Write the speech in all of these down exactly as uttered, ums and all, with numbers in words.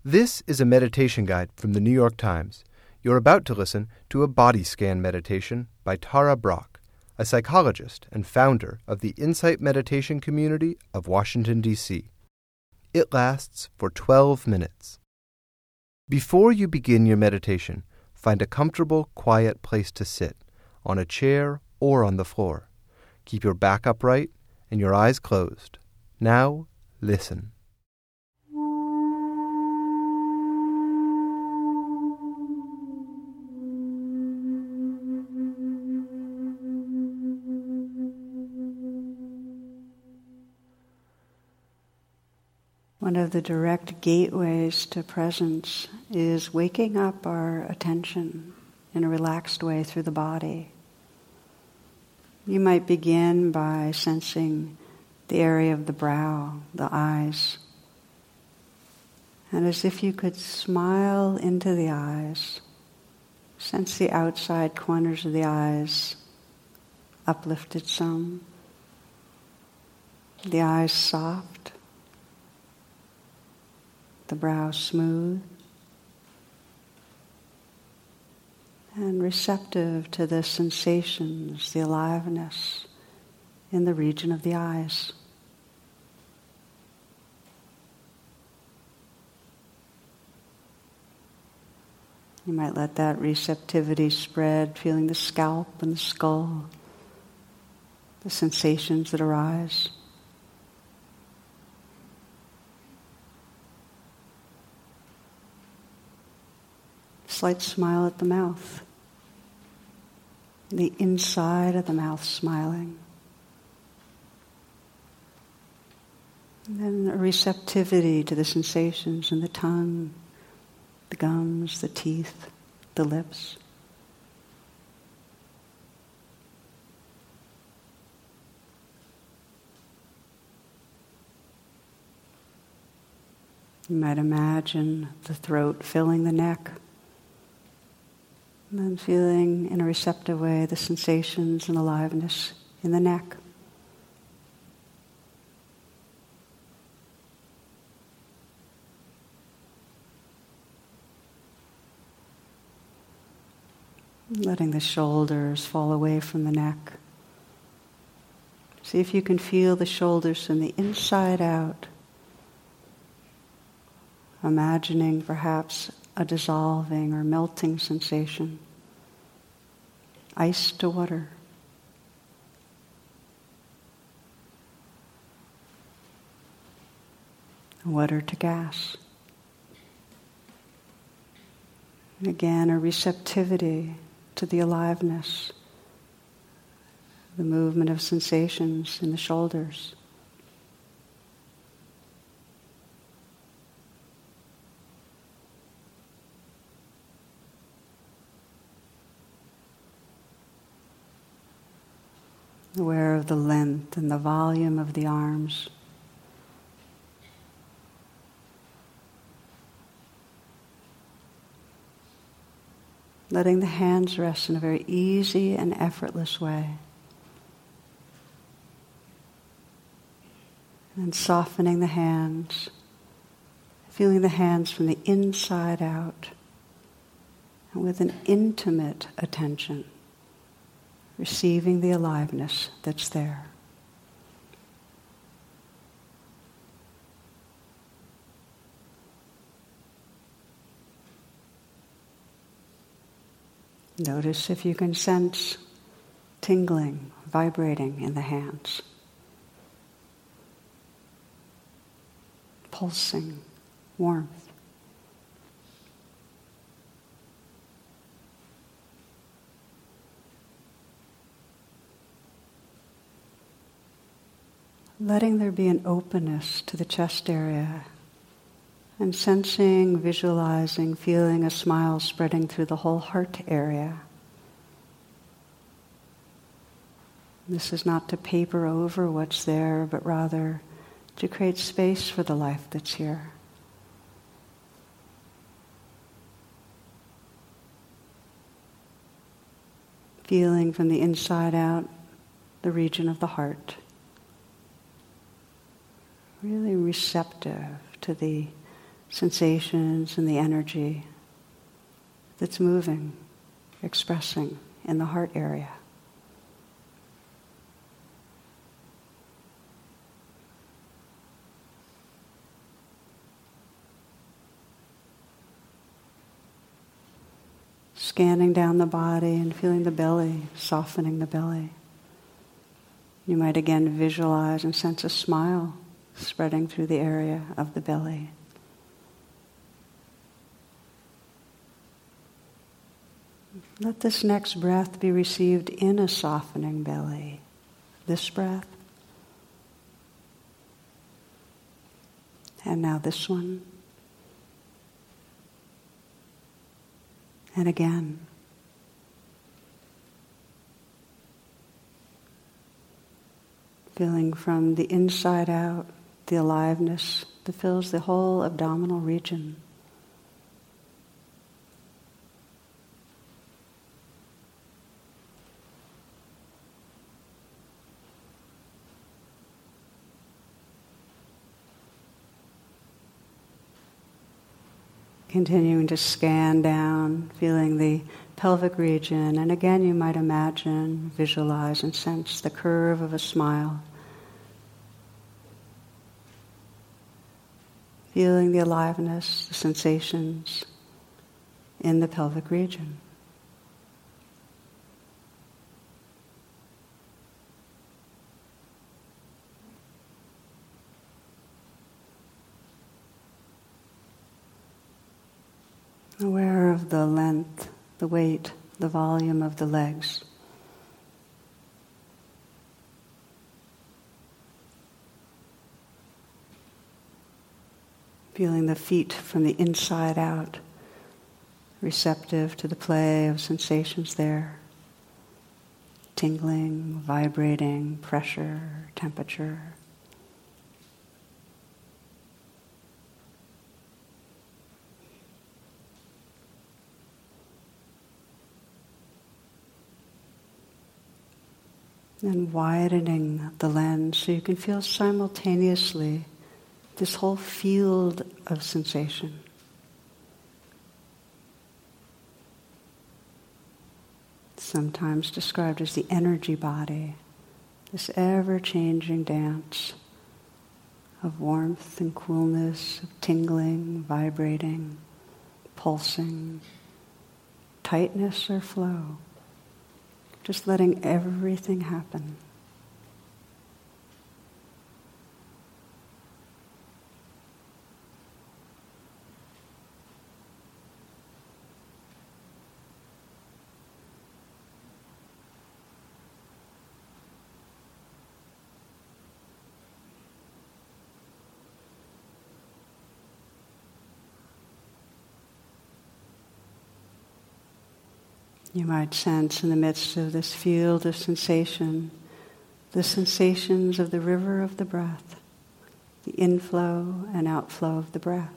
This is a meditation guide from the New York Times. You're about to listen to a body scan meditation by Tara Brach, a psychologist and founder of the Insight Meditation community of Washington, D C It lasts for twelve minutes. Before you begin your meditation, find a comfortable, quiet place to sit, on a chair or on the floor. Keep your back upright and your eyes closed. Now, listen. One of the direct gateways to presence is waking up our attention in a relaxed way through the body. You might begin by sensing the area of the brow, the eyes, and as if you could smile into the eyes, sense the outside corners of the eyes uplifted some, the eyes soft, the brow smooth, and receptive to the sensations, the aliveness in the region of the eyes. You might let that receptivity spread, feeling the scalp and the skull, the sensations that arise. Slight smile at the mouth, the inside of the mouth smiling. And then a receptivity to the sensations in the tongue, the gums, the teeth, the lips. You might imagine the throat filling the neck. And then feeling in a receptive way the sensations and aliveness in the neck. Letting the shoulders fall away from the neck. See if you can feel the shoulders from the inside out. Imagining perhaps a dissolving or melting sensation. Ice to water. Water to gas. And again, a receptivity to the aliveness, the movement of sensations in the shoulders. Aware of the length and the volume of the arms. Letting the hands rest in a very easy and effortless way. And softening the hands, feeling the hands from the inside out, and with an intimate attention. Receiving the aliveness that's there. Notice if you can sense tingling, vibrating in the hands. Pulsing, warmth. Letting there be an openness to the chest area and sensing, visualizing, feeling a smile spreading through the whole heart area. This is not to paper over what's there, but rather to create space for the life that's here. Feeling from the inside out the region of the heart. Really receptive to the sensations and the energy that's moving, expressing in the heart area. Scanning down the body and feeling the belly, softening the belly. You might again visualize and sense a smile spreading through the area of the belly. Let this next breath be received in a softening belly. This breath. And now this one. And again. Feeling from the inside out the aliveness that fills the whole abdominal region. Continuing to scan down, feeling the pelvic region, and again you might imagine, visualize, and sense the curve of a smile. Feeling the aliveness, the sensations in the pelvic region. Aware of the length, the weight, the volume of the legs. Feeling the feet from the inside out, receptive to the play of sensations there. Tingling, vibrating, pressure, temperature. And widening the lens so you can feel simultaneously this whole field of sensation. Sometimes described as the energy body, this ever-changing dance of warmth and coolness, of tingling, vibrating, pulsing, tightness or flow. Just letting everything happen. You might sense in the midst of this field of sensation, the sensations of the river of the breath, the inflow and outflow of the breath.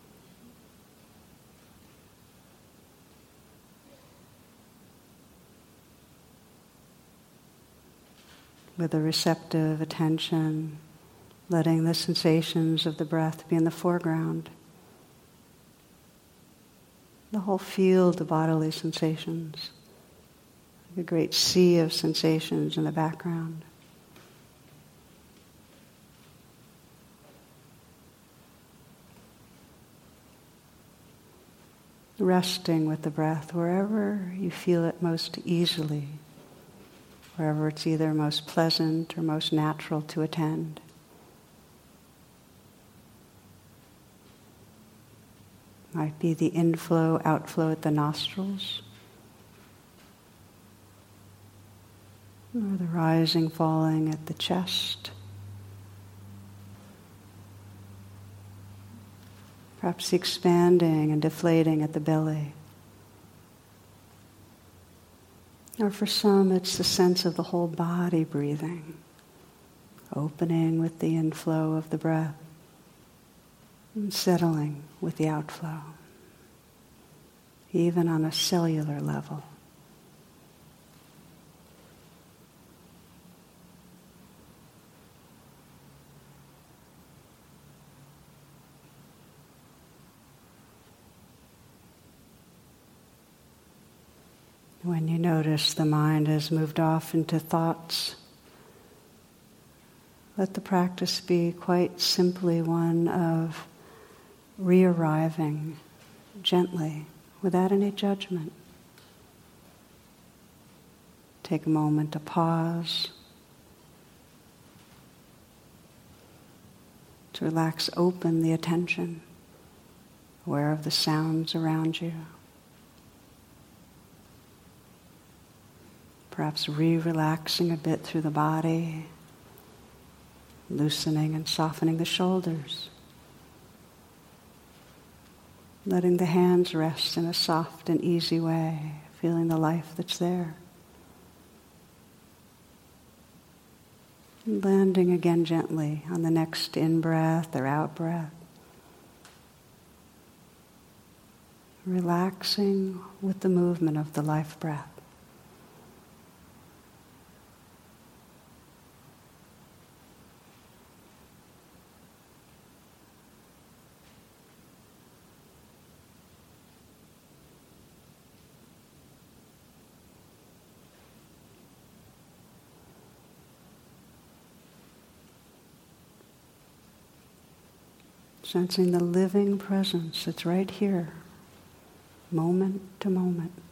With a receptive attention, letting the sensations of the breath be in the foreground. The whole field of bodily sensations, like a great sea of sensations in the background. Resting with the breath wherever you feel it most easily, wherever it's either most pleasant or most natural to attend. Might be the inflow, outflow at the nostrils, or the rising, falling at the chest. Perhaps the expanding and deflating at the belly. Or for some, it's the sense of the whole body breathing, opening with the inflow of the breath, and settling with the outflow, even on a cellular level. When you notice the mind has moved off into thoughts, let the practice be quite simply one of re-arriving gently, without any judgment. Take a moment to pause, to relax open the attention, aware of the sounds around you. Perhaps re-relaxing a bit through the body, loosening and softening the shoulders. Letting the hands rest in a soft and easy way, feeling the life that's there. And landing again gently on the next in-breath or out-breath. Relaxing with the movement of the life breath. Sensing the living presence that's right here, moment to moment.